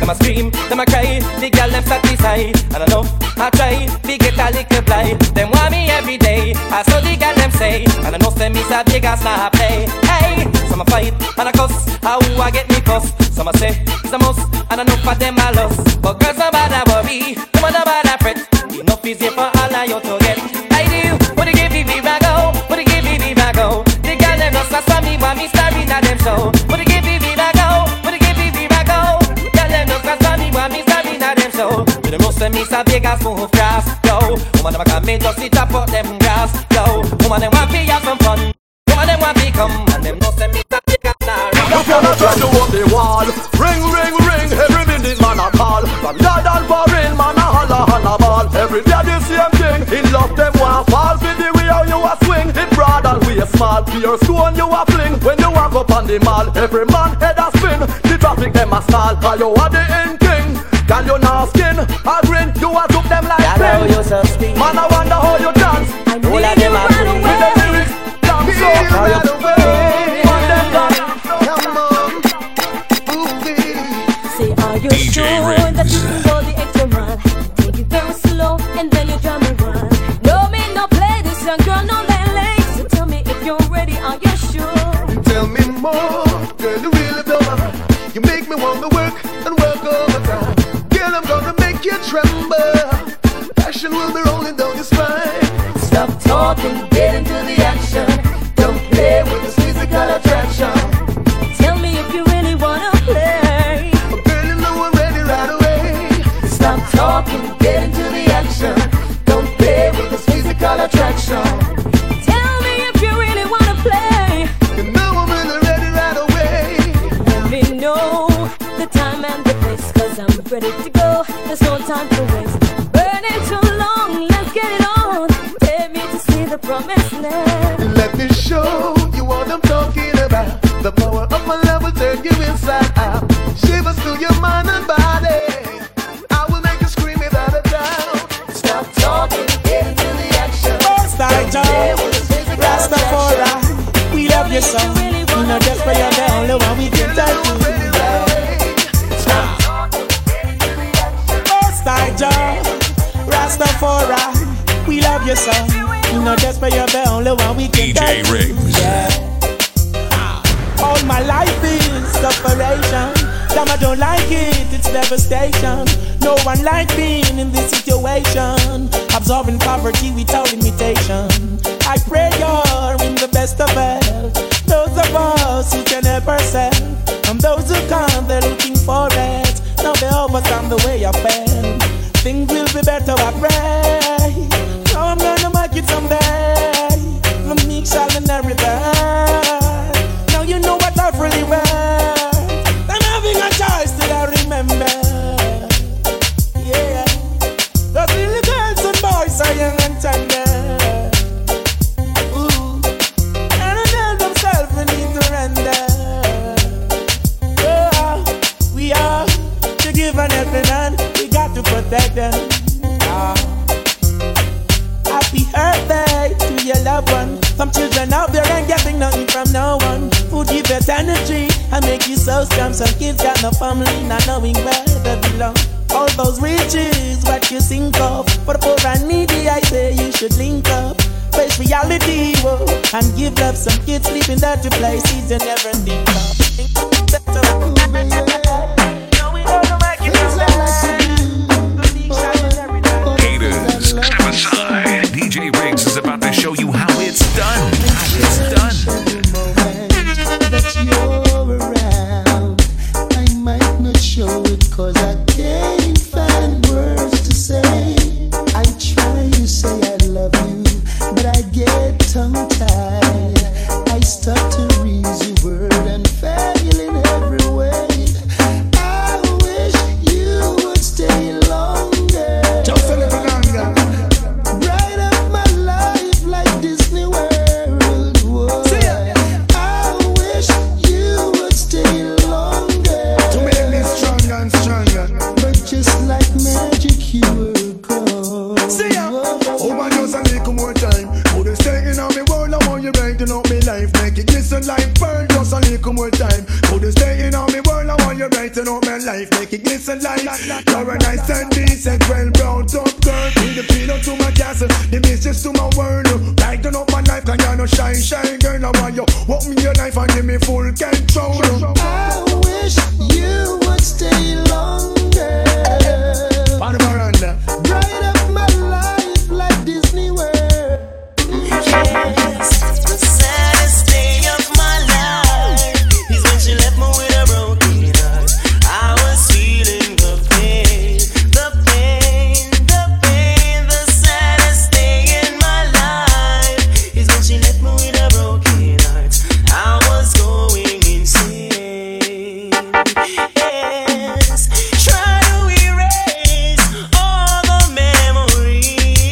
Them a scream, them a cry, the girl them satisfied. And enough, I try, we get a little blind. Them want me every day, I saw the girl them say. And I know them is a big ass not play. Hey, some a fight, and a cuss, how I get me fuss. Some a say, it's a must, and enough for them a loss. But girls no bother worry, no matter bother fret. Enough is here for all of you to get. I do, what they give me back go, what they give me back go. The girl them just ask for me, want me starring at them show. What they give me back go, what they give me back go. Girl them just ask for me, want me starring at them show. To the most of me, so big as move grass, yo. Woman them a come in, just sit up out them grass, yo. Woman them want to have some fun. Woman them want to come, and them most of me, so big as star. You cannot try to up the wall. Ring, ring, ring, every minute man a call. From yard and foreign, man a holla, holla ball. Every day the same thing, in love them want fall. For the way how you a swing, it broad and we a small. Pure stone you a fling, when you walk up on the mall. Every man head a spin, the traffic them a stall. Cause you are the end king, girl you not skin. A grin, you a took them like spin. Man I wonder how you dance. All of them a with the lyrics, damn so. How you man them dance. Are you DJ sure Riggs. that you can go the extra mile? Take it very slow and then you drum and run. No me no play this young girl no late. So tell me if you're ready, are you sure? Tell me more, girl, you really blow my mind. You make me want to work and work overtime. Girl, I'm gonna make you tremble. Passion will be rolling down your spine. Stop talking, get into the action. Don't play with this physical attraction. Tell me if you really wanna play. Girl, you know I'm ready right away. Stop talking, get into the action. Don't play with this physical attraction. Tell me if you really wanna play. You know I'm really ready right away. Let me know the time and the place, cause I'm ready to go. There's no time to waste. Burning too long, let's get it on. Take me to see the promised land. Let me show you what I'm talking about. The power of my love will turn you inside out. Shivers through your mind and body. I will make you scream without a doubt. Stop talking, get into the action. Rastafari, we love you so. You know just for your the only one we can tell you. Rastafari, we love you so. You know just for your the only one we can tell you. DJ Riggs. Yeah. All my life is separation. Damn, I don't like it, it's devastation. No one like being in this situation. Absorbing poverty without limitation. I pray you're in the best of health. Those of us who can help ourselves, and those who can't, they're looking for it. Now they overcome the way I felt. Things will be better, I pray. Now I'm gonna make it someday. The meek shall inherit that. Now you know what I've really read. I'm having a choice till I remember. Yeah. Those little girls and boys are young and tender. Ooh. And they tell themselves we need to render. Oh, we are to give an helping hand. We got to protect them. Happy birthday to your loved one. Some children out there ain't getting nothing from no one. Food give it energy and make you so strong. Some kids got no family, not knowing where they belong. All those riches, what you think of. For the poor and needy, I say you should link up. Face reality, whoa, and give love. Some kids sleep in dirty places you never think of. Haters, step aside. DJ Riggs is about to show you how it's done. How it's done. That you're around, I might not show it 'cause I can't find words to say. I try to say I love you, but I get tongue-tied. I stutter easy word and fail in every way. life, make it glisten like you're a nice and decent, well brought up girl. Bring the pillow to my castle, the mistress to my world. Brighten up my life, can you no shine, shine, girl. I want you walk me your life and give me full control. I wish you would stay longer. On the veranda, bright up my life like Disney World. Yes, the saddest day of my life is when she left me with a broken heart. I was feeling the pain, the pain, the pain. The saddest day in my life is when she left me with a broken heart. I was going insane. Yes, try to erase all the memories.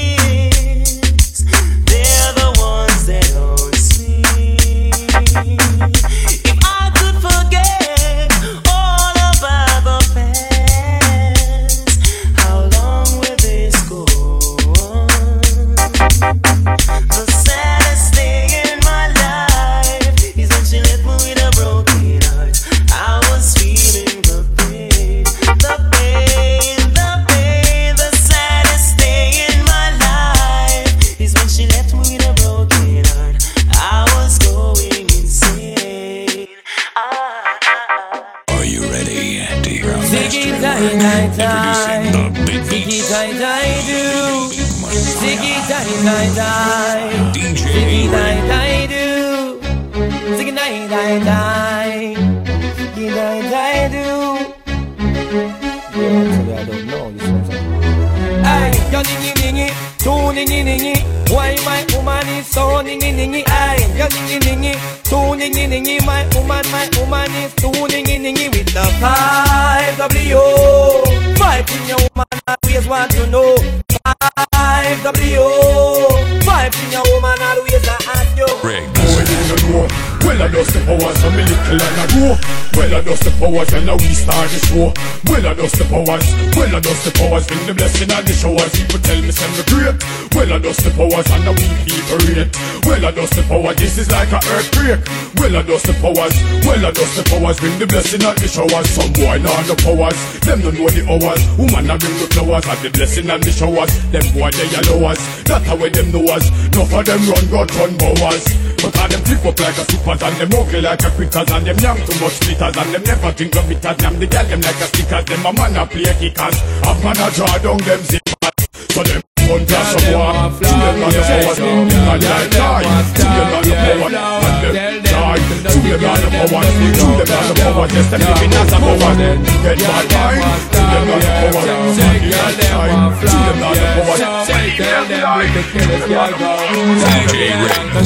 They're the ones that don't sleep. If I could forget all about the past, how long will this go on? The saddest thing in my life is when she left me with a broken heart. I was feeling the pain, the pain, the pain. The saddest thing in my life is when she left me with a broken heart. I was going insane. Are you ready to hear our Ziggy master die die introducing the big Ziggy beats? die die do. Big Messiah, Ziggy die die die. DJ Ziggy die Ray. die do. Ziggy die die die. Ziggy die die do. Yeah, actually I don't know this one. Ay, yo ningy ningy, two ningy ningy. Why my woman is so ningy ningy? Ay, yo ningy ningy, two ningy ningy. My woman is too ningy ningy with the 5W. Five in your woman, always want to know. 5W. Five in your woman, always ask you. well, I dust the powers from a little and I grow. Well, I dust the powers and now we start the show. Well, I dust the powers. Well, I dust the powers. Bring the blessing and the showers. People tell me send me great. Well, I dust the powers and now we people rate. Well, I dust the power. This is like a earthquake. Well, I dust the powers. Well, I dust the powers. Bring the blessing and the showers. Some boy not the powers. Them don't know the hours. Woman I bring the flowers and the blessing and the showers. Them boy they yellow us. That's how them know us. No for them run God run bowers. But all them flip up like a supers and them ugly like a critters and them young too much splitters and them never drink of bitters. Them the girl them like a stickers. Them a man a play kickers. A man a draw down them zippers. So them one glass of water. To them not the power. And they die. To them not the power. And them die. To them not the power. To them not the power. Yes, them living as a power. Get my mind. To them not the power. And they die. To them not the power. Tell them with the killers girl go. DJ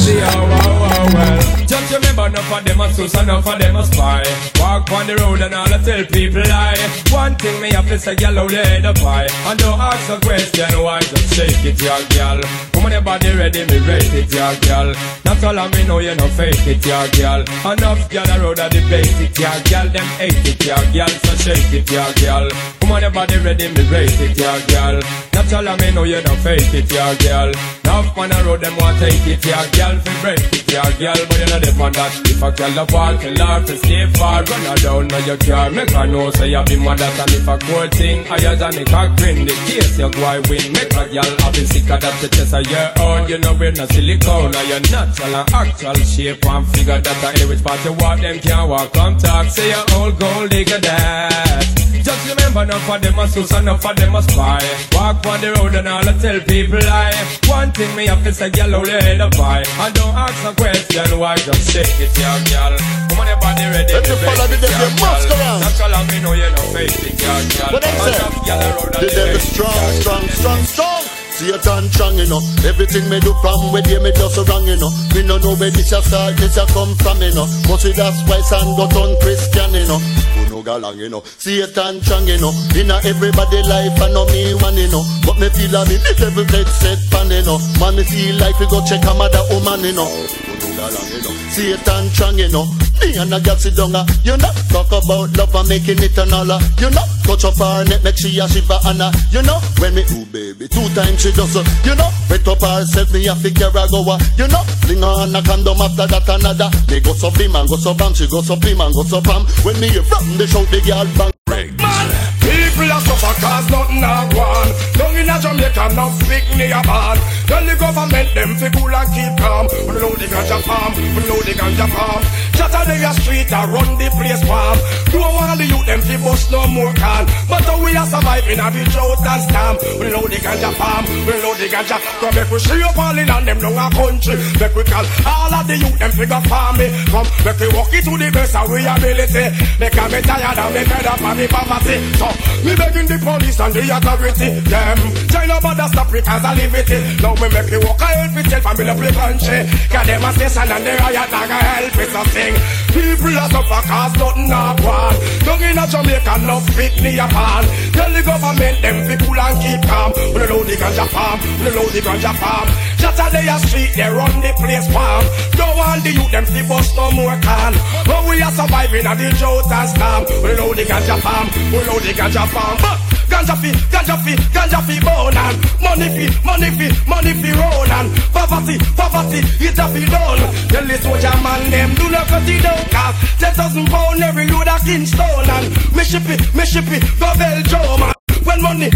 Well, just remember enough of them a sus, enough of them a spy. Walk on the road and all I tell people lie. One thing me have to say, girl, how they head up high. And don't ask a question why, just shake it, your girl. Come on, your body ready, me rate it, your girl. That's all I me know, you know, fake it, your girl. Enough girl a road a debate it, your girl. Them hate it, your girl, so shake it, your girl. Come on, your body ready, me rate it, your girl. That's all I me know, you know, fake it, your girl. Enough man a road, them want take it, your girl. Fi break it, your girl, but you know them on that. If a girl a fall, tell her to stay far. Run her down on your car, make her know say you be mad at. And if a cool thing higher than a cock grin, the case you go I win. Make a girl happy sicker that the chest of your own. You know we're not silicone, or your natural and actual shape and figure that any which part you walk, them can't walk. Come talk, say your old gold digger that. Just remember, enough of them a sus, enough of them a spy. Walk on the road and all I tell people lie. One thing me have to say, girl, how you head up high. And don't ask a question why, just shake it, your girl. Come on, your body ready, let me follow the devil, must go around. That's all I mean, know you know face it, your girl. What they say? The devil strong, strong, strong, strong. Satan strong, you know. Everything me do from where they me just wrong, you know. We no know where this a start, this a come from, you know. But see that's why son got on Christian, you know. Who no galang, you know. Satan strong, you know. Inna everybody life, I know me one, you know. But me feel like me the devil dead set pan, you know. Man, me feel like we go check a mother woman, you know. Satan strong, you know. Me and a girl sit down, you know. Talk about love and making it an all, you know. Touch up her neck, make she a shiver and you know. When me, ooh baby, 2 times she does, you know. Wet up herself, me a figure a go, you know. Fling her and a condom after that another. Me go so bim and go so bam, she go so bim and go so bam. When me hear from the shout, the girl bang. Riggs. People are suffer cause nothing a gone. Down in a Jamaica, no speak near bad. Tell the government them fi cool and keep calm. We know the ganja farm, we know the ganja farm. Saturday a street a run the place farm. Don't want the youth them fi bust no more can. But how we are surviving a the drought and storm. We know the ganja farm, we know the ganja. Come make we see up all in and them down a country. Make we call all of the youth them fi go farm me. Come make we walk it to the best of we ability. They can be tired and be fed up of the poverty. So me begging the police and the authority. Them try no bother stop it cause I live it. Now me make me walk a help itself and me love the country. Cause them a station and the riot and a help me something. People are suffer cause nothing a gone. Down in a Jamaica no fit me a pan. Tell the government them fi cool and keep calm. We know the ganja farm, we know the ganja farm. Saturday a street they run the place farm. Don't want the youth them fi bust no more can. But we are surviving at the drought and storm. We know the ganja farm, we know the ganja farm. Ganja fi bone and money fi roll and poverty, it a fi done. Tell the soldier man them do not cut it down cause 10,000 pound every load a Kingston and me ship it, go Belgium. When money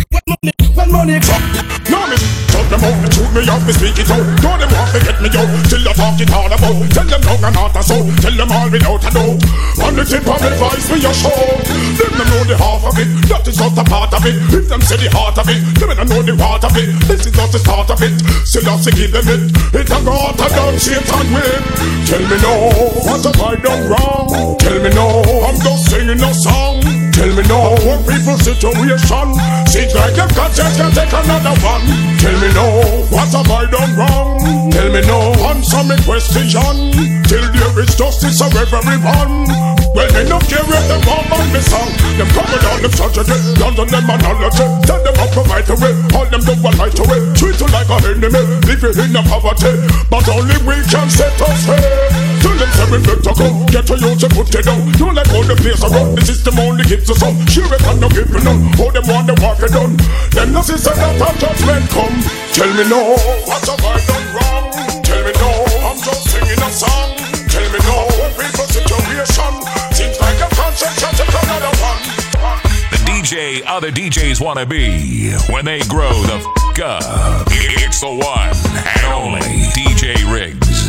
come, no me talk them out, me shoot me off, me speak it out. Don't them want to get me out, till I talk it all about. Tell them long and not a soul, tell them all without a doubt. On the tip of advice for your show. Them don't know the half of it, that is not a part of it. If them say the heart of it, them don't know the heart of it. This is not the start of it, still have to give them it. It's a God to done Satan with. Tell me no, what have I done wrong? Tell me no, I'm just singing a song. Tell me no, poor people's situation seems like them conscience can take another one. Tell me no, what have I done wrong? Tell me no, answer me question. Till there is justice for everyone. Well, they don't care if them want on me song. Them cover all them tragedy, London them analogy. Tell them I'll provide the way, all them do a light away. Treat you like a enemy, leave you in a poverty. But only we can set us free. Tell them say we better come, get to you to put it down. Don't let all the place around, the system only gives us some. Sure it can no give me none, all them want the work it done. Them no sister that a judgment come. Tell me no, what have I done wrong? Tell me no, I'm just singing a song. Tell me no, people's situation seems like a conscience can take another one. The DJ other DJs wanna be when they grow the f*** up. It's the one and only DJ Riggs.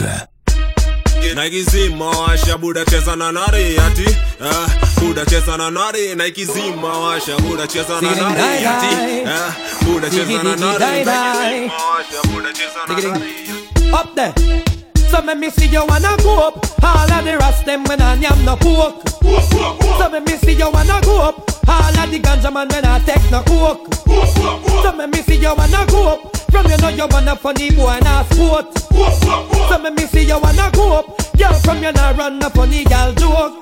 Nike zima washa buda cheza na nari ati buda cheza na nari Nike zima washa buda cheza na nari ati buda cheza na nari buda cheza na nari. Up there. So me see you wanna go up. All of the rest them when I am no coke. So me see you wanna go up. All of the ganja man when I take no coke. So me see you wanna go up. From you know you wanna funny boy and a sport. So me see you wanna go up. Girl from you know run a funny girl joke.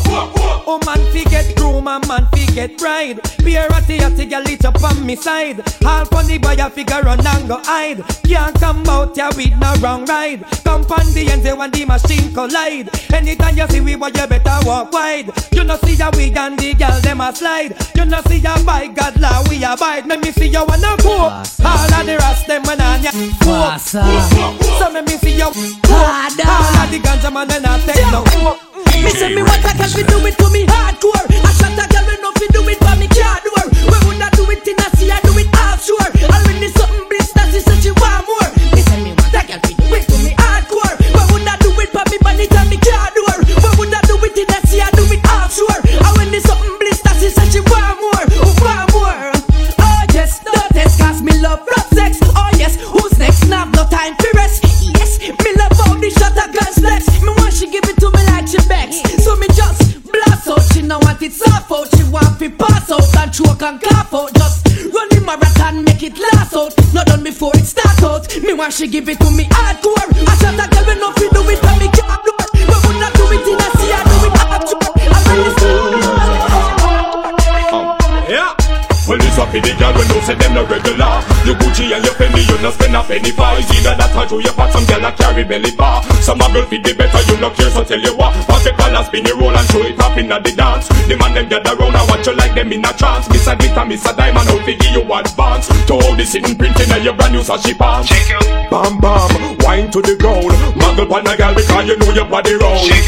Oh man fi get groom and man fi get bride. Be a ratty girl lit up on me side. All funny boy a figure run and go hide. Can't come out here with no wrong ride. Come on the end when the machine collide. Anytime you see we boy you better walk wide. You know see ya we and the girl them a slide. You know see ya by God law we abide. Let me see you wanna go. All of the rest them when I go. So let me see you all of the ganja man when I take no. Me say me what I can fi do it for me hardcore. I shot a girl when no fi do it for me car door. We would not do it in a sea, I do it offshore. Already something bliss that she said she want more. Me say me what I can fi do it for me hardcore. We would not do it for me money and me car door. We would not do it in a sea, I do it offshore. Already something bliss that she said she want more, want more. Oh yes, don't test cause me love rough sex. Oh yes, who's next? Now no time for rest. Yes, me love all the shot of guns flex. Me want she give it to me like she begs. So me just blast out. She no want it soft out. She want to pass out and choke and cough out. Just run the marathon, make it last out. Not done before it start out. Me want she give it to me hardcore. I shot a girl when no fi do it for me can't do it. We would not do it in a sea, I do it offshore. I really yeah. Well, this up in the girl when no say them no regular. You Gucci and your Fendi, you no spend a penny for. It's either that or you pot some girl that carry belly bar. Some a girl fit the better, you no care, so tell you what. Pass the collar, spin your roll and show it up in the dance. The man them gather round and watch you like them in a trance. Miss a glitter, miss a diamond, out to give you advance. To hold the sitting printing and your brand new sashi pants. Bam bam, wine to the ground. Muggle pan a girl because you know your body round.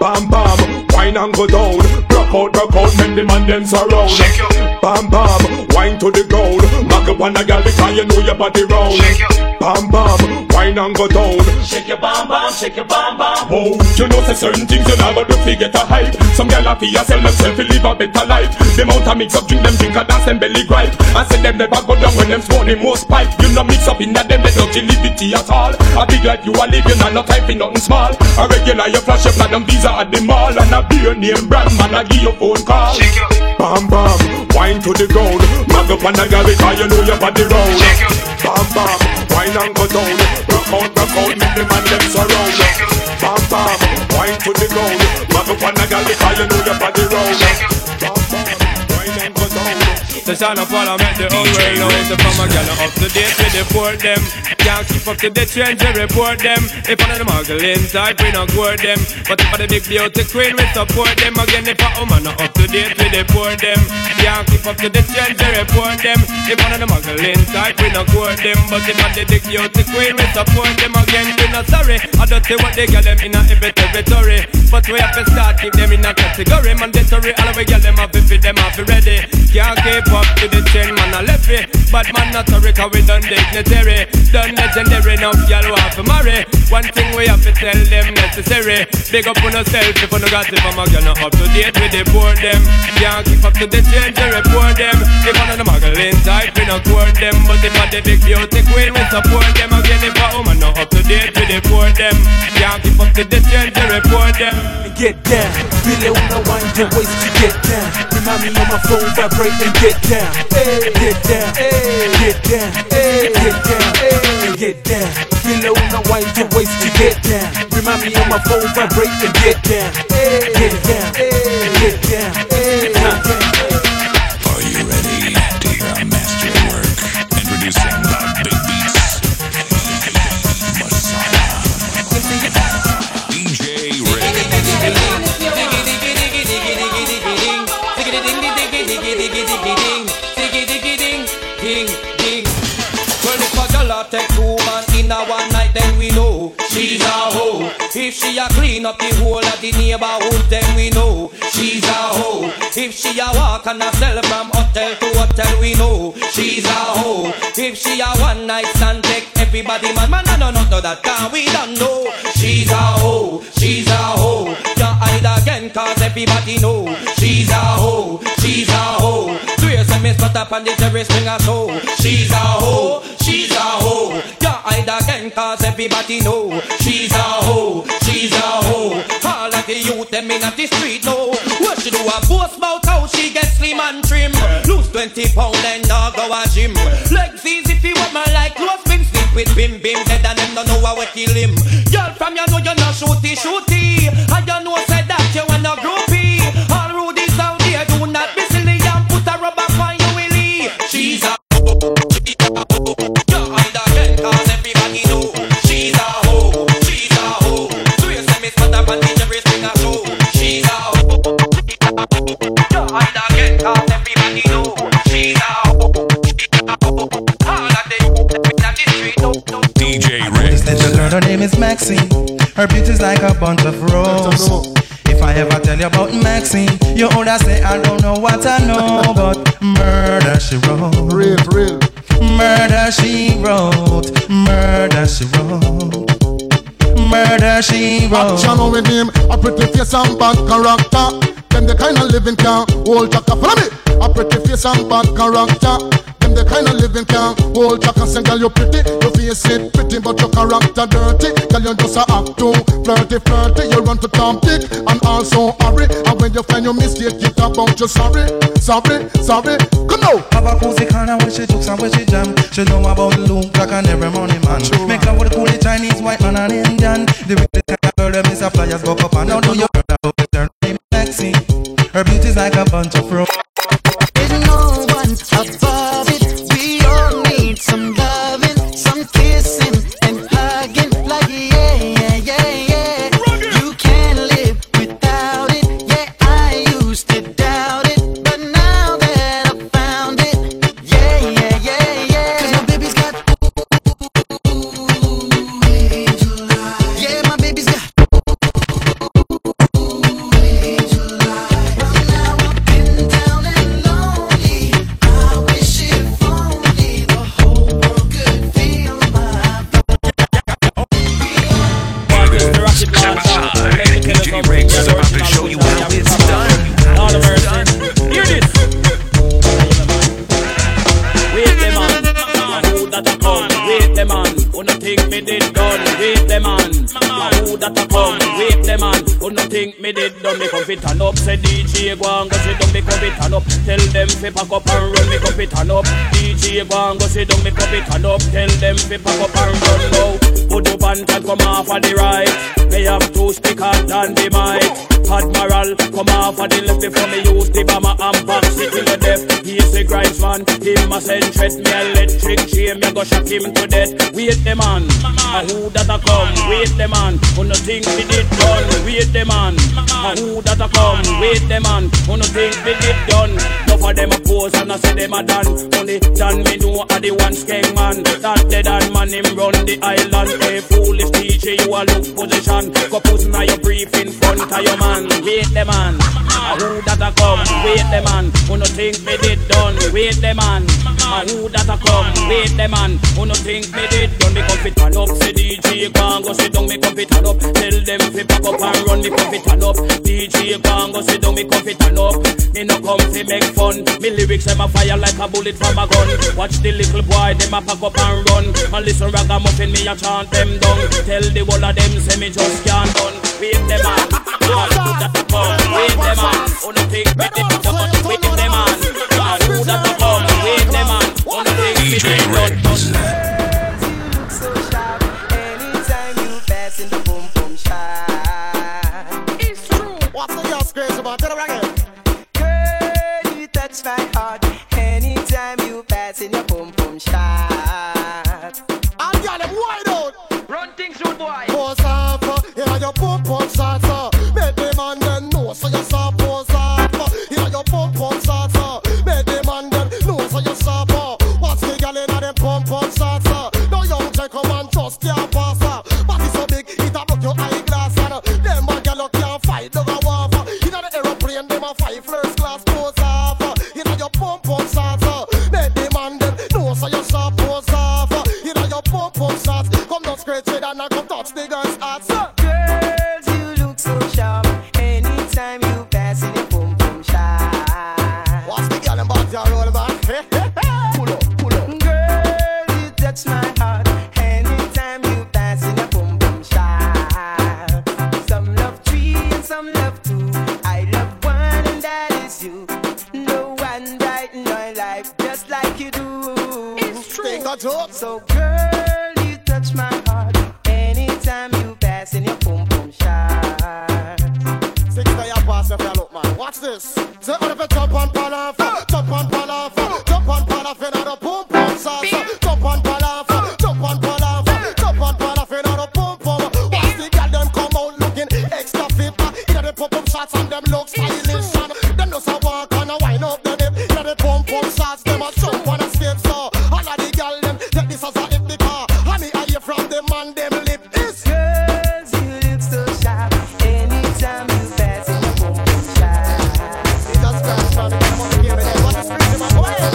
Bam bam, wine and go down. Rock out, make the man them surround. Bam bam, wine to the ground. Mag up on a girl because you know your body round. Bam bam, wine and go down. Shake your bam bam, shake your bam bam. Oh, you know say certain things you never do fi get a hype. Some girl a fi sell themselves to live a better life. Them out a mix up drink, them drink a dance, them belly gripe. And say them never go down when them smoke the most pipe. You no mix up in that them they don't liberty at all. A big like you a living and no time for nothing small. A regular you flash your platinum visa at the mall. And a beer name brand man a give your phone call. Bam bam, wine to the ground. Mag up on a girl because you know your body round. Bam bam, wine and go down. Rock out, make the man them surround. Bam bam, wine to the ground. Mag up on a girl because you know your body round. Bam bam, wine and go down. The son of all I met the whole world knows. If I'm a girl up to date with the port them. Can't keep up to the trends, we report them. If one of the muggling type, we not court them. But if I the big beauty queen, we support them. Again, if a woman not up to date with the port them. Can't keep up to the trends, we report them. If one of the muggling type, we not court them. But if I the big beauty queen, we support them. Again, we not sorry. I don't say what they get them in a every territory. But we have to start keep them in a category. Mandatory, all we get them have to fit them have to ready. Can't keep up to the trend, man, I left it. But man, not sorry, cause we done dignitary. Done legendary, enough y'all who have to marry. One thing we have to tell them necessary. Big up on yourself if you no got it from a girl not up to date with the poor them. Can't keep up to the trend, they report them. If one of the muggling type, we not court them. But if I the big beauty queen, we support them. Again, if a woman not up to date with the poor them. Can't keep up to the trend, they report them. Get down, really wanna wind your waist to get down. Remind me on my phone, vibrate and get down. Get down, get down, get down, get down. Really wanna wind your waist to get down. Remind me on my phone, vibrate and get down. Get down, get down, get down. Are you ready to hear a master at work? Introducing the Big Beats Messiah, DJ Rick. Well, if a girl take two man in a one night, then we know she's a hoe. If she a clean up the whole of the neighborhood, then we know she's a hoe. If she a walk and a sell from hotel to hotel, we know she's a hoe. If she a one night stand, take everybody man, no that can we don't know. She's a hoe, she's a hoe. Can't hide again cause everybody know she's a hoe, she's a hoe. Swear some miss but up on the terrace bring a soul. She's a hoe, she's a hoe. Can't hide again cause everybody know she's a hoe, she's a hoe. All of the youth them in at the street know what she do a boast about how she get slim and trim. Lose 20 pound and now go a gym. Legs easy if you want my like close been sleep with bim dead and them don't know how we kill him. Girl from you know you're not shooty. I don't know said that you wanna groupie. All rudies out there do not be silly and put a rubber on you willy. She's a Her name is Maxine. Her beauty's like a bunch of roses. If I ever tell you about Maxine, you older say I don't know what I know, but murder she wrote. Real. Murder she wrote. Murder she wrote. Murder she wrote. Action with him, a pretty face and bad character. Them the kind of living can hold chaka. Follow me. A pretty face and bad character. Them the kind of living can hold chaka. Say girl you pretty, your face it pretty, but your character dirty. Girl you just a act too flirty. You run to Tom Dick and also hurry. And when you find your mistake, you talk about you sorry. Come now. Have a cozy corner where she jokes and where she jam. She know about Luke Jack and every money man. Make love with the coolie Chinese, white man and Indian. The way the kind of girl them is a flyers go up and now do you heard about her name Maxine. Her beauty's like a bunch of roses. There's no one above it. We all need some loving, some kissing and hugging. Like yeah. You can't live without it. Yeah, I used to doubt it, but now that I found it, yeah. 'Cause my baby's got angel eyes. Yeah, my baby's got that a come? Wait the man, who no think me did done? Wait the man, who that a come? Wait the man, who no think me did done? Me come fit turn up, say DJ go and go sit down. Me come fit turn up, tell them fi pack up and run. Me come fit turn up, DJ go and go sit down. Me come fit turn up, tell them fi pack up and run now. Put up and come off on the right. Me have two speakers than the mic. Admiral, come off on the left before me use the bomber and back sit in the depth. He's the grinds man, him a send threat. Me electric chain, me go shock him to death. Wait the man, who that a come? Wait the man, who no think me did done? Wait the man, who that a come? Wait the man, who no think me did done? Enough of them a pose and I say them a done. Only done me know a the one skeng man. That dead and man him run the island. Hey foolish teacher, you a look position. Go put now your brief in front of your man. Wait the man, who that a come? Wait the man, who no think me did done? Wait the man, who that a come? Wait the man, who no think me did done? Me come fit turn up, say DJ go and go sit down. Me come fit turn up, tell them fi pack up and run. Me come fit turn up, DJ go and go sit down. Me come fit turn up, me no come fi make fun. Me lyrics them a fire like a bullet from a gun. Watch the little boy them a pack up and run. And listen ragamuffin me a chant them down. Tell the whole of them say me just can't done. Wait the man, who that a come? Wait the man, who no think me did done? Wait the man, who that a come? Wait the man, who no think me did done? Anytime you pass in the boom boom shot. It's true. What's the girl's crazy about? Tell her again. Girl, you touch my heart. Anytime you pass in your boom boom shot. And girl, them wide out. Run things through boy. Pose off, here your boom boom shot. Make the man then know so you saw pose off. Here your boom boom shot. Make the man then know so you saw. Watch the girl in them boom boom shots. No young check come and just can't pass. Body so big, it a broke your eyeglass. Them a girl can't fight, no go off. You know the aeroplane, them a fight first class. Pose off, you know your boom boom shots. Make the man then know so you saw pose off. You know your boom boom shots. Come down straight to and come touch the girl's heart. Girls, you look so sharp. Anytime you pass in your boom boom shot. Watch the girl and back your roll back. Pull up, pull up. Girl, you touch my heart. Anytime you pass in your boom boom shot. Some love three and some love two. I love one and that is you. No one brighten my life just like you do. It's true. So girl, you touch my heart. Anytime you pass in your boom boom shot. Six day you pass if you look man. Watch this. Say all of you jump and pal off. Jump and pal off. Jump and pal off in the boom boom sauce. Jump and pal off. Jump and pal off. Jump and pal off in the boom boom. Watch the girl them come out looking extra fit. In the boom boom shots and them look stylish. Them just a walk and a wind up the hip. In the boom boom shots them a jump on a skate so. All of the girl them take this as a hip the car. And me I hear from them and them lip is. Girls, you look so sharp. Anytime you pass in your boom boom shot. It just crash on the come on give me them. What is crazy man? Go ahead.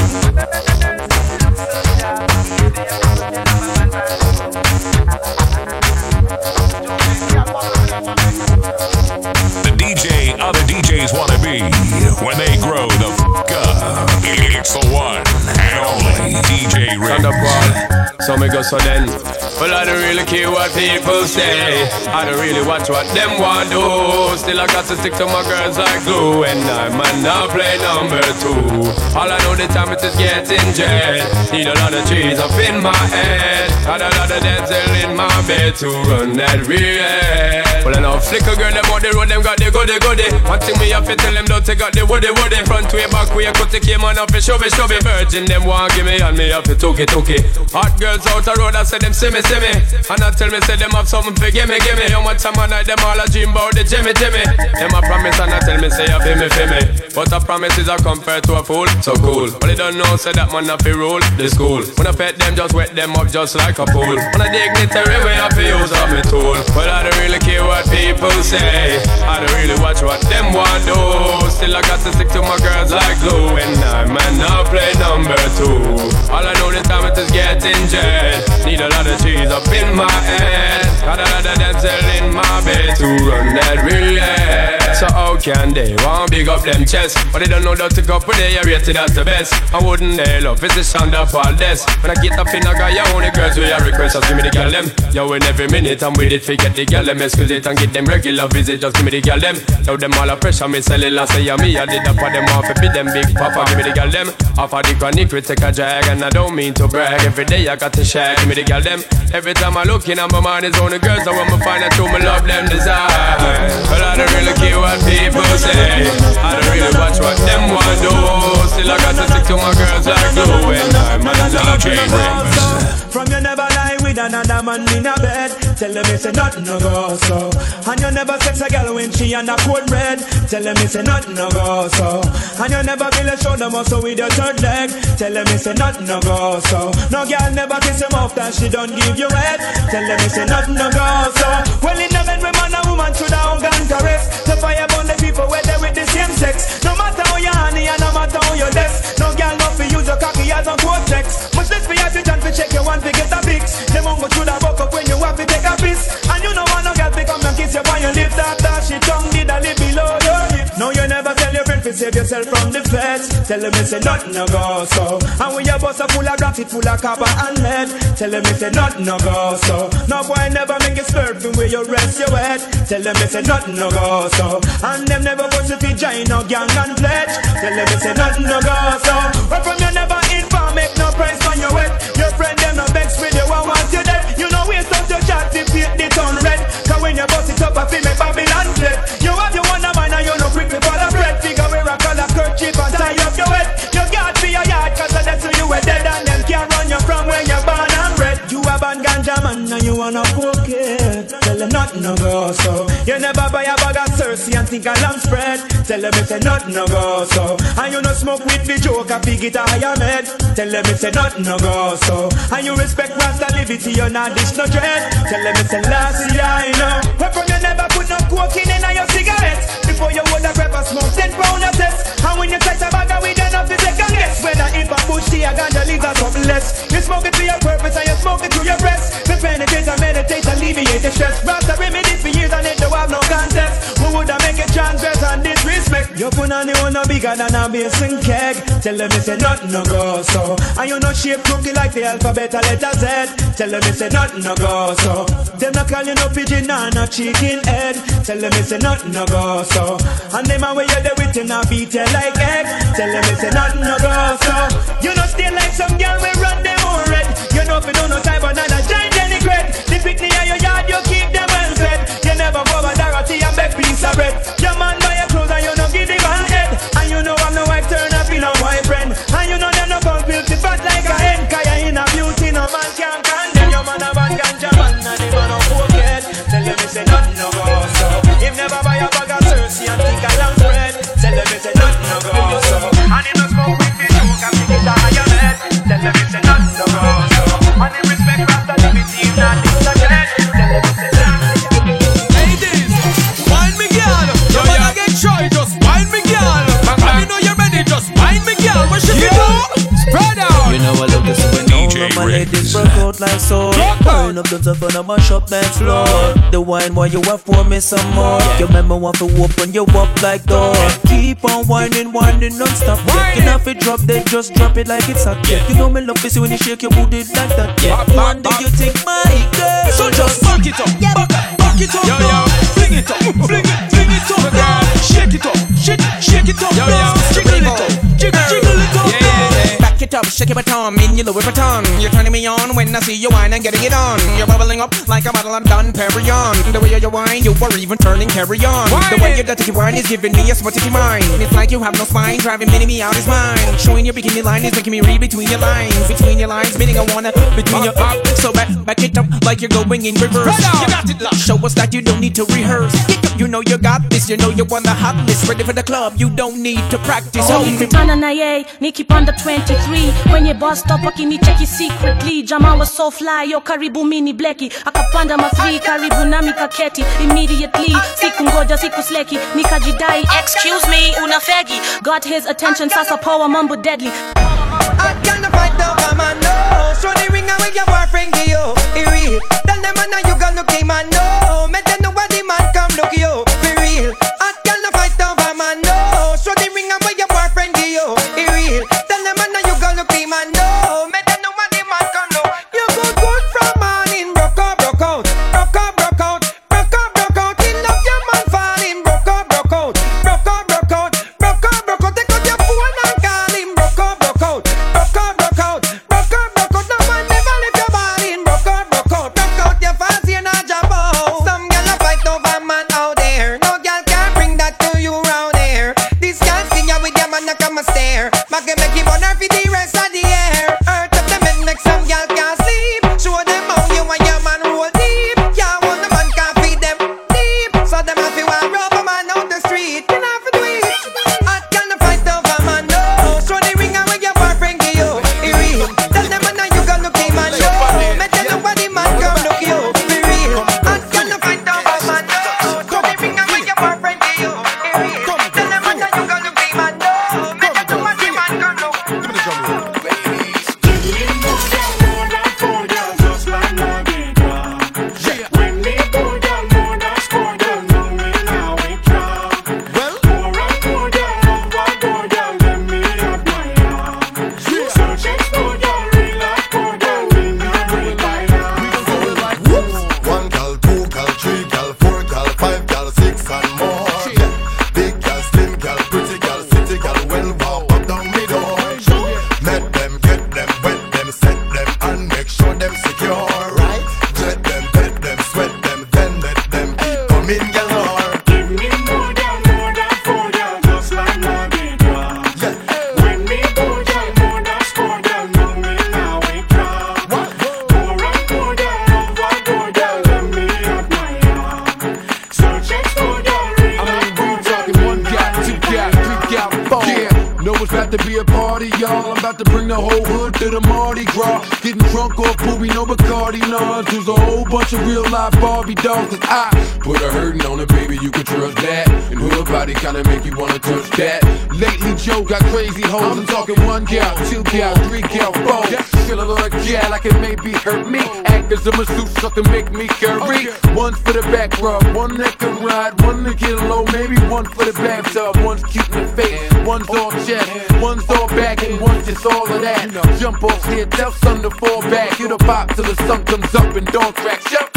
The DJ other DJs wanna be when they grow the f*** up. It's the one and only DJ Riggs. So me go so then. Well, I don't really care what people say. I don't really watch what them want do. Still I got to stick to my girls like glue. And I might not play number two. All I know the time it is getting jet. Need a lot of trees up in my head. Got a lot of dental in my bed to run that real. Well, I know flicker girl, them on the road, them got the goody. One thing me have to tell them, don't take out the woody. Front way, back way, cut the came on up and shove it. Virgin, them want give me, and me have to took it. Hot girls out the road, I say them see me. And I tell me, say them have something for gimme. How much time I night, them all a dream about the Jimmy. Them a promise, and I tell me, say you feel me. But a promise is a compared to a fool, so cool. But they don't know, say that man have to rule the school. When I pet them, just wet them up just like a pool. When I dignitary way, I have to use up my tool. But I don't really care what people say. I don't really watch what them want do. Still I got to stick to my girls like glue. And I might not play number two. All I know the time it is getting jet. Need a lot of cheese up in my head. Got a lot of dental in my bed to run that relay. So how can they want big up them chest? But they don't know that to go for they are rated as the best. I wouldn't they love it's the sound of all this. When I get up in a guy, you only girls with your request. Just give me the girl them. Yo, in every minute I'm with it, forget the girl them. Excuse it and get them regular visit. Just give me the girl them. Now them all a pressure me sell it and say me. I did up for them off, be them big papa. Give me the girl them. Off of the chronic we take a drag. And I don't mean to brag. Every day I got to share. Give me the girl them. Every time I look in, my mind is on the girls. I want to find out who me love them desire. But I don't really care what people say. I don't really watch what them want do. Still I got to stick to my girls like glue. When I'm on the DJ Briggs. From you never lie with another man in a bed. Tell them it's a nothing no go so. And you never sex a girl when she on a cold red. Tell them it's a nothing no go so. And you never feel a shoulder muscle with your third leg. Tell them it's a nothing no go so. No girl never kiss him off that she don't give you head. Tell them it's a nothing no go so. Well in the bed, man and woman should have hug and caress. To fire burn the people where they with the same sex. No matter how you honey and no matter how you less. No girl not for use your cocky as a cortex. Much less for you to chance to check your one to get a fix. Them won't go through the buck up when you have to take a piss. And you know want no girl to come and kiss you on your lips. After she tongue did a lip below your hips. No you never tell your friend to save yourself from the feds. Tell them it's a nothing no go so. And when your bus are full of rocks, it full of copper and lead. Tell them it's a nothing no go so. No boy never make you slurping where you rest your head. Tell them it's a nothing no go so. And them never push you to join no gang and pledge. Tell them it's a nothing no go so. But from you never inform, make no price on your wet. Your friend them no vex with you and want you dead. You know waste up your chat if you the turn red. Cause when you bust it up I feel make Babylon flip. You have your one mind and you no quick to follow bread. Figure where a color kerchief and tie up your head. You got for your yard cause that's who you were dead. And them can't run you from where you're born and bred. You have a ganja man and you wanna cook it. Tell them nothing no go so. You never buy a bag of Cersei and think a lamb spread. Tell them it's a nothing no go so. And you no smoke with the joke a pig it a higher med. Tell them it's a nothing no go so. And you respect Rasta liberty, you not dish no dread. Tell them it's a last year I know. Where from you never put no cocaine in your cigarettes. Before you would have ever smoked 10 pounds of test. And when you touch a bag of weed enough to take a guess. Whether if a bush tea or ganja leaves or something less. You smoke it to your purpose and you smoke it to your breast. To penetrate and meditate, alleviate the stress. Rasta remedies for years and it don't have no contest. Who would have make it transgress and disrespect? You put on the one no bigger than a basin keg. Tell them it's a nothing no go so. And you no shape cookie like the alphabet a letter Z. Tell them it's a nothing no go so. Them no call you no pigeon and no chicken head. Tell them it's a nothing no go so. And them a way you there with you now beat you like egg. Tell them it's a nothing no go so. You no stay like some girl we run them on red. You know if you don't know time but not a giant any cred. The picnic in your yard you keep them well fed. You never go over Dorothy and beg piece of bread. Your man buy your clothes and you no give the man head. And you know I'm no wife turn up in a boyfriend. And you know them no call guilty fat like a hen. Cause you in a beauty no man can't condemn. Your man a bad ganja man and him a no cokehead. Tell them it's a nothing no go so. Him never buy a bag of Cersei and think a lamb spread. Tell them it's a nothing no go so. And he no smoke with the joke and pick it a higher head. Tell them it's a nothing no go so. And he respect Rasta liberty if not this a dread. Tell them it's a nothing. Ladies, wine me girl. You wanna get shy, just wine me girl. And you know you're ready, just wine me girl. What should we do? Spread out. You know I love this when all of my ladies work out like so. Burn up the top and I mash up that floor. The wine while you have for me some more. You remember want to open you up like door. Keep on whining, whining non-stop. You know if it drop, then just drop it like it's hot. You know me love this when you shake your booty like that. One day you think my girl. So just back it up, back it up, yo, yo. Fling it up, fling it up, girl. Shake it up, shake it up, yo, yo. Jiggle it up, jiggle it up, Back it up, shake it baton, in your Louis Vuitton. You're turning me on when I see you whine and getting it on. You're bubbling up like a bottle of Don Perignon. The way you whine, you are even turning carry on. The way you dirty wine is giving me a smutty mind. It's like you have no spine, driving me out his mind. Showing your bikini line is making me read between your lines. Between your lines, meaning I wanna between your so back it up like you're going in reverse. You got it, love. Show us that you don't need to rehearse. You know you got this, you know you're on the hot list. Ready for the club, you don't need to practice. Tana na ye, Nikki Panda 23. When you bust up, akini check secretly. Jama was so fly, yo karibu mini bleki. Akapanda ma3, karibu nami kaketi. Immediately, siku ngoja siku sleki. Nikajidai, excuse me, una fegi. Got his attention, sasa power mambo deadly. I can't fight over my nose. Show the ring away your boyfriend give you. Be real. Tell them man you got looking man no. Make them know what the man come look you. Be real. I can't Make it burn her for the rest of the year. Earth up the men, make some girl can't sleep. Show them how you and your man roll deep. Yeah, one the man can't feed them deep. So them have to want rub a man out the street. You know for do it. Hot can fight over man, no. Show the ring and when your boyfriend give you. It real. Tell them man you gonna look him man, no. Make tell nobody man come look you. Be real. Hot can fight over man, no. Show the ring and when your boyfriend give you. It real. Tell them man you gonna look him man, no. Make tell nobody man come look. One gal, two gal, three gal, four gal, five gal, six and more. Big gal, slim gal, pretty gal, city gal, well walk up down the door. Let them, get them, wet them, set them, and make sure them secure. Right? Jet them, pet them, sweat them, then let them keep coming galore. Give me more than 4 gal, just like my big girl. When me go gal, more than 4 gal, know me now we come. More gal, over gal, let me have my arm. Search it for gal, we talking 1 gal, 2 gal, 3 gal, 4. Yeah, know it's about to be a party, y'all. I'm about to bring the whole hood to the Mardi Gras. Getting drunk off booby, no Bacardi nuns. There's a whole bunch of real life Barbie dolls. Cause I put a hurtin' on it, baby, you can trust that. And her body kinda make you wanna touch that. Lately, Joe got crazy hoes. I'm talking 1 gal, 2 gal, 3 gal, 4. Feel a little gal like it maybe hurt me. Act as a masseuse, so can make me curry. One's for the back rub, one that can ride, one to get low, maybe one for the bathtub. One's cute in the face, one's all chest, one's all back, and one's just all of that. Jump off here, tell son to fall back. Hit a pop till the sun comes up and don't crack. Jump.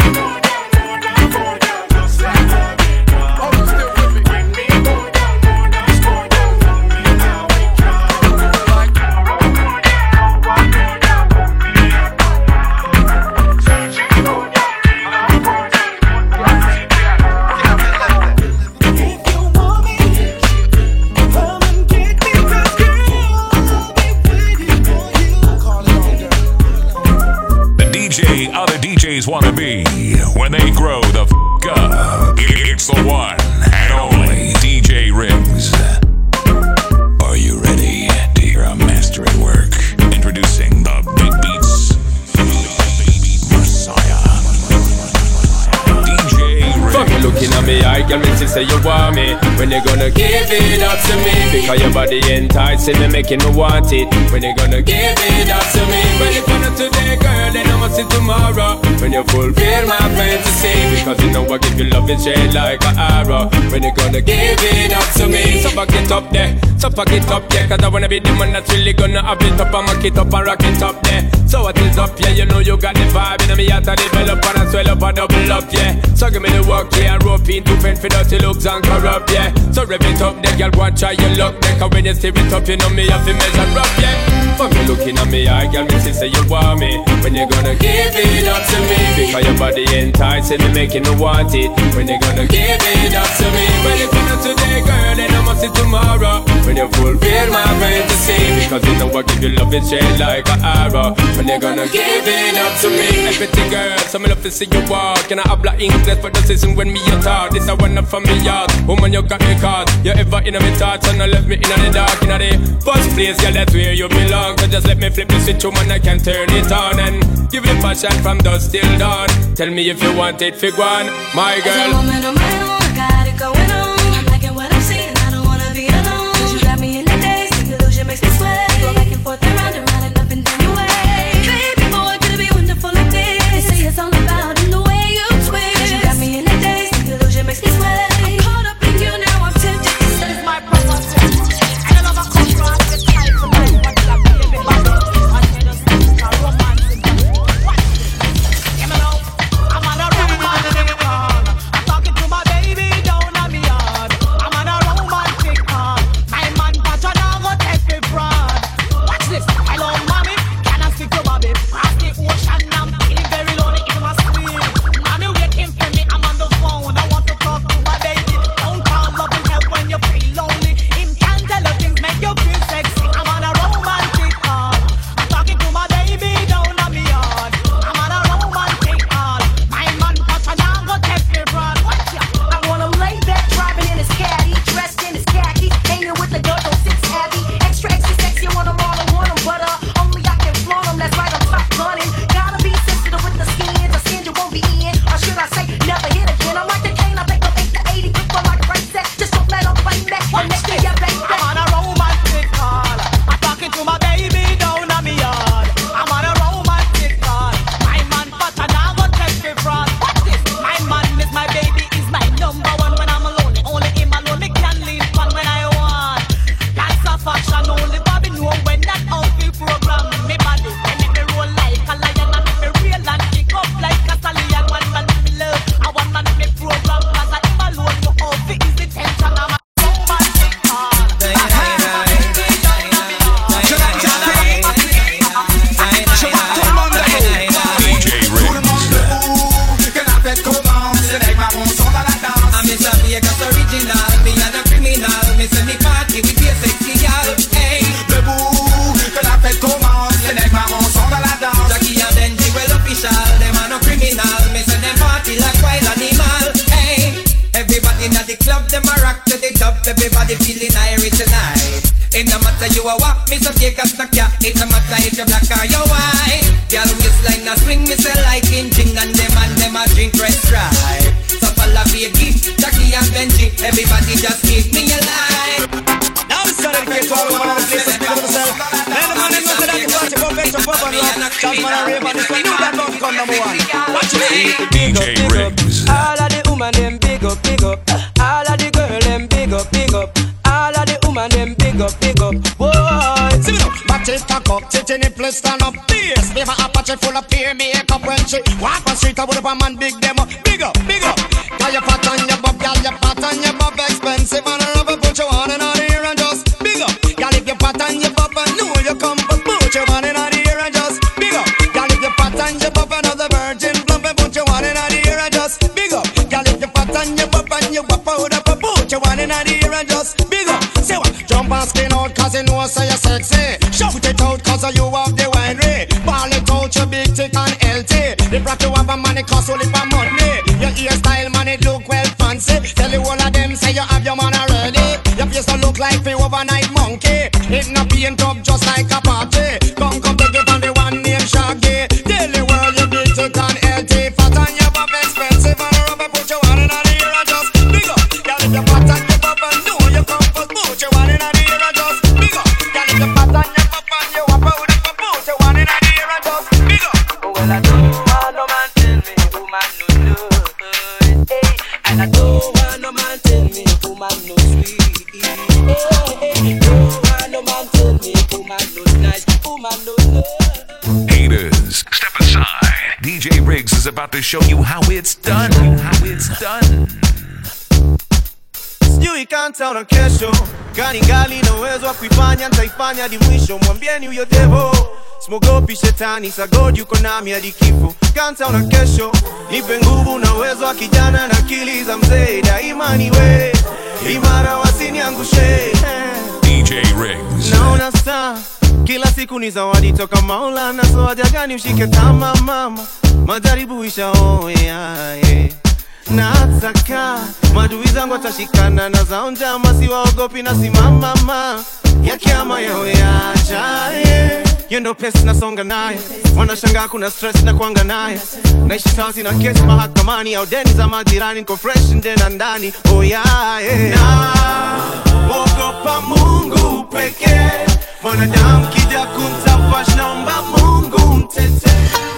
Other DJs wanna be when they grow the f up. It's the one and only DJ Riggs. Are you ready to hear a master at work? Introducing the Big Beats Messiah, DJ Riggs. Fuck you looking at me, I girl, me say you want me. When you gonna give it up to me? Because your body enticing me, making me want it. When you gonna give it up to me? When you gonna today, girl, then I must see tomorrow. When you fulfill my fantasy, because you know I give you love and shade like an arrow. When you gonna give it up to me? So fuck it up there, so fuck it up there. Cause I wanna be the man that's really gonna have it up and mock it up and rock it up there. So what is up, yeah, you know you got the vibe. And me out to develop and I swell up and double up, yeah. So give me the work, yeah, and rope in to fend for dirty looks and corrupt, yeah. So rev it up there, girl, go and try your luck there. Cause when you steer it up, you know me have to measure up, yeah. Fuck you looking at me, I girl, me say you want me. When you gonna give it up to me? Because your body enticing me, making me want it. When you gonna give it up to me? When you gonna today, girl, then I must see tomorrow. When you fulfill my fantasy, because you know I give you love and shade like an arrow. When you gonna give it up to me? Hey, pretty girl, so me love to see you walk. And I have black English for the season when me your talk. This I want up from me yard. Woman, you got me caught. You ever in my thoughts and I left me in the dark. In the first place, girl, that's where you belong. So just let me flip the switch, woman, I can turn it on. And give it passion from dusk till dawn. Tell me if you want it, fig one, my girl. As a woman on my own, I got it going on. I'm liking what I'm seeing, I don't wanna be alone. Cause you got me in the days, the illusion makes me sweat. Go back and forth and up and down your way. Baby boy, could it be wonderful like this? They say it's all about in the way you twist. Cause you got me in the days, the illusion makes me sweat. I'm caught up in you now, I'm tempted to say it's my brother. I don't know if I come from this type of life, but that baby body. I can just see a romance in that. What? Give me now, I'm on a romantic one. I'm talking to my baby. what? Me so take a snack ya. It's a matter if you black or you white. Girl waistline a swing, me say like engine, and them a drink red stripe. So follow Vicky, Jackie and Benji, everybody just keep me alive. Now it's time to get to all over the place. Speak up yourself. Let the man know that you want to go fetch a pop and rock. Chance man a rave and this one, you that don't come number one. Watch it. DJ Riggs. All of the woman them big up, big up. All of the girl them big up, big up. All of the woman them big up, big up. Boy, see me now, batch it cock up, sit in the place stand up. Bass, leave a Apache full of peer makeup when she walk on street. I would have a man big them up, big up, big up. Girl you fat on your bob, girl you fat on your bob, expensive and I love it, put you on and on here and just big up. Girl if you fat on your bob, I know you come, but put you on and on here and just big up. Girl if you fat on your bob, another virgin plump, and put you on and on here and just big up. Girl if you fat on your bob and you wap out up, put you on and on here and just big up. Say what? Jump and skin out 'cause you know so you're sexy. Shout it out 'cause you have the winery. Ball it out your big tick and healthy. The brat you have a money cost only for money. Your hairstyle man it look well fancy. Tell you all of them say you have your man already. Your face don't look like the overnight monkey. It not paint up just like a party. Come take it from the one named Shaggy. Tell the world you big tick and healthy. Fat on your butt expensive and rubber put your one in the ear and just big up. Girl if you fat on your butt and know you come first, put your one in the ear and just big up. Girl if you fat on your butt and you wap out up, put your one in the ear and just big up. well I don't want no man tell me who man no good, hey. And I don't want no man tell me who man no sweet, hey. Don't want no man tell me who man no nice, who man no love. Haters, step aside. DJ Riggs is about to show you how it's done. Sijui kanta una kesho gani gali na uwezo wa kuifanya nitaifanya hadi mwisho. Mwambieni huyo devo smogopi shetani, sa God yuko nami hadi kifo. Kanta una kesho nipe nguvu na uwezo wa kijana na akili za mzee. Daima niwe imara wasiniangushe. DJ Riggs. Naona saa kila siku ni zawadi toka Maulana. So haja gani ushike tama mama, majaribu isha yeah. Nataka madui zangu atashikana na zao njama, siwaogopi na simama mama ya kiama yao yacha, yendo pesi nasonga naye. Wanashangaa kuna stress na kuanga naye. Naishi sasi na kesi mahakamani au deni za majirani, niko fresh ndena ndani, oh yeah. Na ogopa Mungu pekee, mwanadamu kija kumtafash naomba Mungu mtete.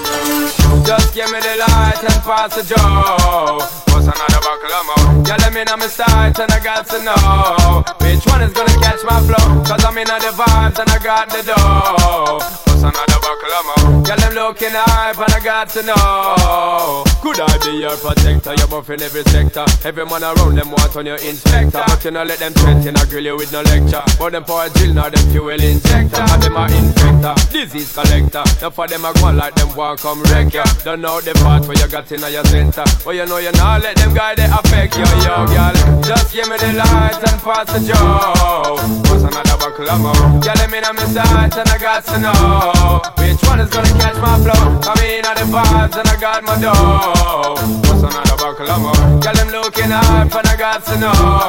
Just give me the light and pass the joe. What's another buckle of more? Yeah, let me know my sight and I got to know which one is gonna catch my flow. 'Cause I'm in the vibes and I got the dough. What's another buckle of more? Yeah, them looking hype and I got to know. Could I be your protector? You're buff in every sector. Every man around them want on your inspector. But you know let them threaten, I grill you with no lecture. But them power drill, now them fuel injector. And them are infector, disease collector. Now for them I go like them want come wreck ya. Don't know the part where you got in your center. Well you know you not let them guys they affect you, yo girl. Just give me the light and pass the joe. What's another buckle of more? Yeah, let me know my sight and I got to know which one is gonna catch my flow. I'm in the vibes and I got my dough. What's another buckle of more? Girl, them looking hype and I got to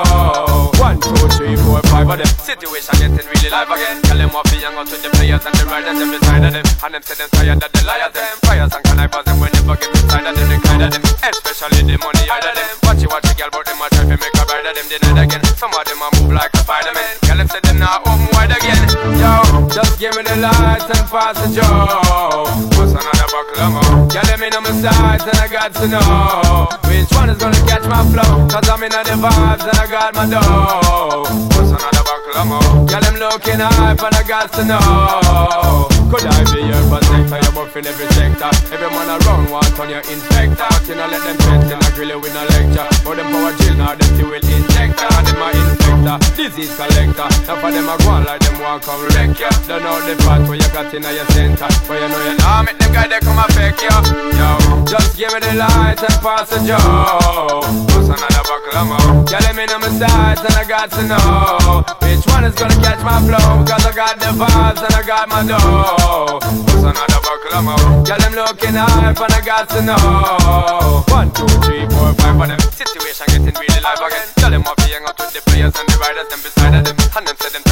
know 1, 2, 3, 4, 5 of them. Situation getting really live again. Tell them what be young out with the players and the riders them beside of them. And them say them tired that the liars them. Fires and connivers them when they get inside of them, they kind of them. Especially the money out of them. Watch it girl, but them a try to make a bride of them denied again. Some of them a move like a Spider-Man. Girl, them say them not open wide again. Yo, just give me the lights and pass the joe. What's another buckle of more? Girl, let me know my sides and I got to know which one is gonna catch my flow. 'Cause I'm in the vibes and I got my dough. What's another buckle of more? Girl, them looking hype and I got to know. Could I be your protector? You're buff in every sector. Every man around want on your inspector. But you know let them threaten, I grill you with no lecture. But them power drill, now them fuel injector. And them are infector, disease collector. Now for them I go on like them want come wreck ya. Don't know the part where you got in your center. But you know you nah make them guys they come affect ya. Yo, just give me the light and pass the joe. What's another buckle of more? Yeah, let me know my sides and I got to know which one is gonna catch my flow. 'Cause I got the vibes and I got my dough. What's another buckle of more? Yeah, them looking hype and I got to know 1, 2, 3, 4, 5 of them. Situation getting really live again. Tell them what be young out with the players and the riders them beside of them. And them say them tired that the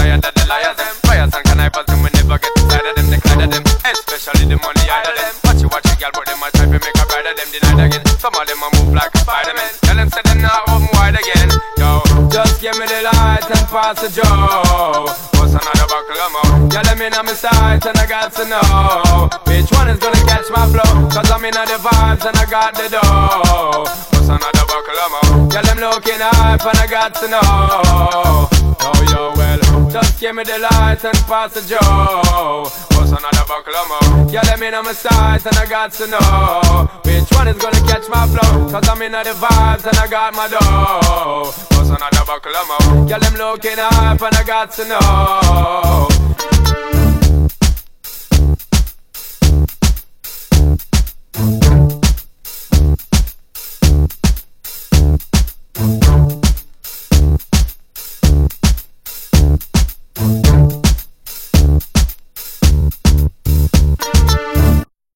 liars them. Fires and connivers them, we never get inside of them, they kind of them. Especially the money out of them. Watch you, girl, but them a type to make a bride of them denied again. Some of them a move like a Spider-Man. Tell them say them not open wide again. Yo, just give me the light and pass the Joe. What's another buckle of more? Yeah, let me know my sight and I got to know which one is gonna catch my flow. Cause I'm in the vibes and I got the dough. What's another buckle of more? Yeah, them looking hype and I got to know. Yo, well, just give me the light and pass the Joe. What's another buckle of more? Yeah, let me know my sight and I got to know which one is gonna catch my flow. Cause I'm in the vibes and I got my dough. What's another buckle of more? Yeah, them looking hype and I got to know.